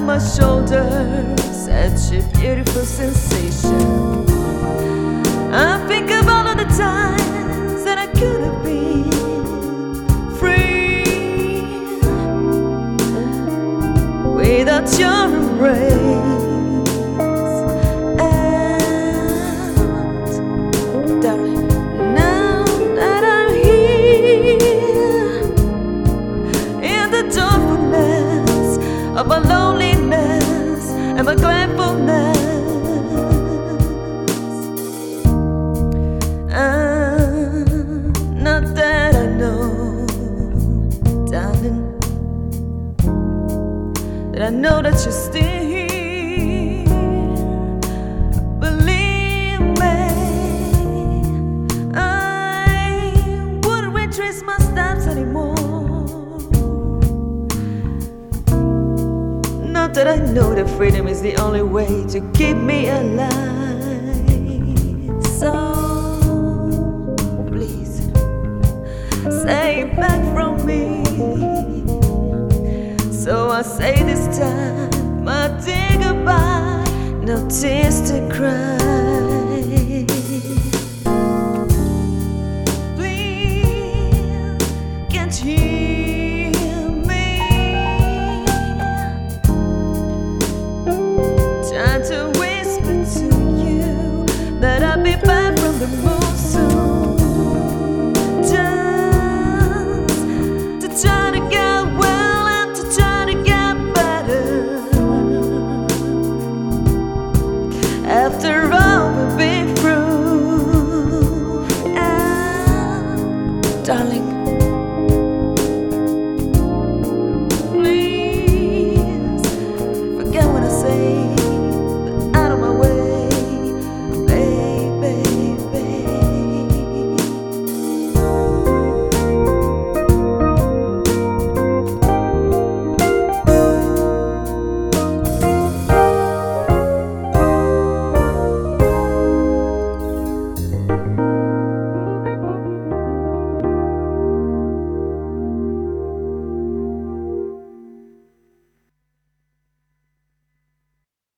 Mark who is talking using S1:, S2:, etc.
S1: my shoulder, such a beautiful sensation. I think of all of the times that I could have been free without your embrace. And darling, now that I'm here in the darkness of my loneliness and my gladfulness, not that I know, darling, that I know that you're still here. Believe me, I wouldn't retrace my steps anymore. Not that I know that freedom is the only way to keep me alive. So please, say it back from me. So I say this time, my dear goodbye, no tears to cry.